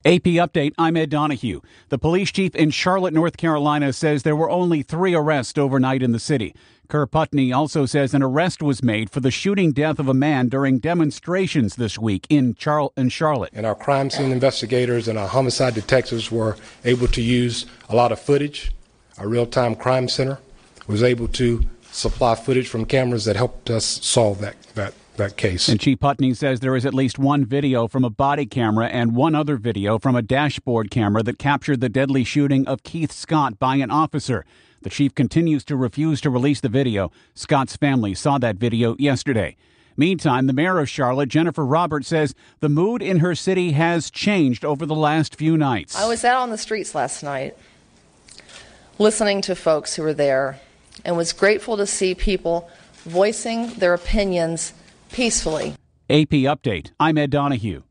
AP Update, I'm Ed Donahue. The police chief in Charlotte, North Carolina says there were only 3 arrests overnight in the city. Kerr Putney also says an arrest was made for the shooting death of a man during demonstrations this week in Charlotte. And our crime scene investigators and our homicide detectives were able to use a lot of footage. Our real-time crime center was able to supply footage from cameras that helped us solve that case. And Chief Putney says there is at least one video from a body camera and one other video from a dashboard camera that captured the deadly shooting of Keith Scott by an officer. The chief continues to refuse to release the video. Scott's family saw that video yesterday. Meantime, the mayor of Charlotte, Jennifer Roberts, says the mood in her city has changed over the last few nights. I was out on the streets last night listening to folks who were there and was grateful to see people voicing their opinions peacefully. AP Update, I'm Ed Donahue.